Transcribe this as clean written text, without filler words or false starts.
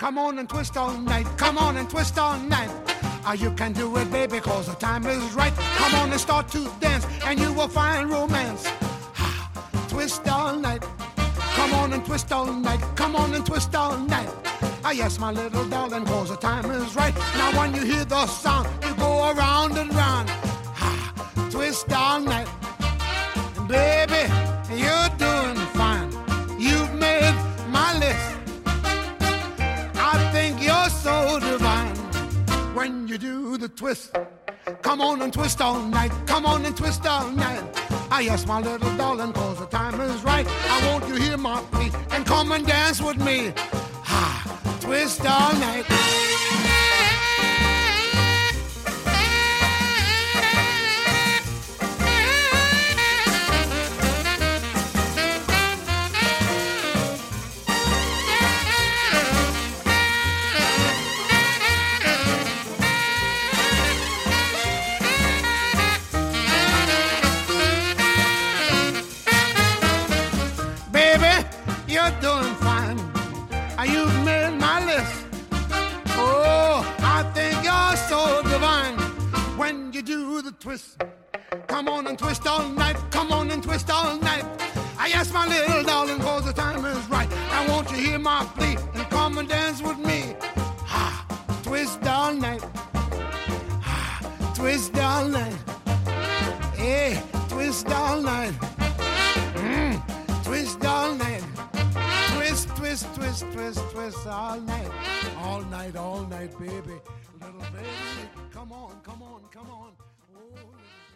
Come on and twist all night. Come on and twist all night. You can do it, baby, cause the time is right. Come on and start to dance, and you will find romance. Twist all night. Come on and twist all night. Come on and twist all night. Yes, my little darling, cause the time is right. Now when you hear the sound, you go around and round. Twist all night. And baby, you're doing fine. You've made my list. I think you're so divine when you do the twist. Come on and twist all night. Come on and twist all night. Yes, my little darling, cause the time is right. I want you to hear my plea and come and dance with me. Twist all night. You're doing fine. You've made my list. Oh, I think you're so divine when you do the twist. Come on and twist all night. Come on and twist all night. Yes, my little darling, cause the time is right. I want you to hear my plea and come and dance with me. Twist all night. Twist all night. Hey, twist all night. Twist all night. Twist, twist, twist, twist, twist all night. All night, all night, baby. Little baby, come on, come on, come on. Oh,